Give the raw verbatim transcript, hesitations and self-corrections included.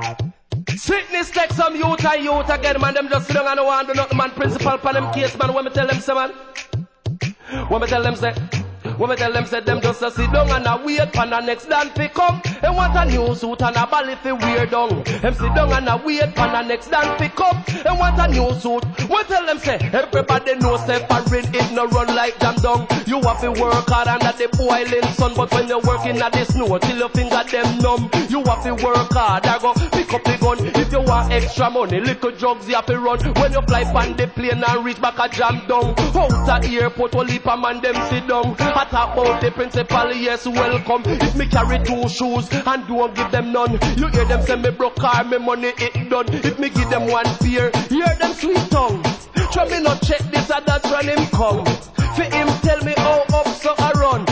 Sweetness take some youth and youth again, man. Them just sit down and don't want to do nothing, man. Principal for them case, man. When me tell them, say, man. When me tell them, say. When me tell them, say, them just a sit down and a wait for the next dance to come. They want a new suit and a ball if they wear down. Them sit down and a wait for the next dance to come. They want a new suit. We tell them, say, everybody knows, say, foreign it no run like jam down. You have to work hard under the boiling sun, but when you're working at the snow, till your finger them numb. You have to work hard. I go pick up the gun. If you want extra money, little drugs you have to run. When you fly on the plane and reach back a jam down. Out at airport, will leap a man them sit down. I talk about the principal, yes, welcome. If me carry two shoes and don't give them none, you hear them say me broke car, me money it done. If me give them one pair, hear them sweet tongue. Try me not check this and that run him come. For him tell me how up so I run.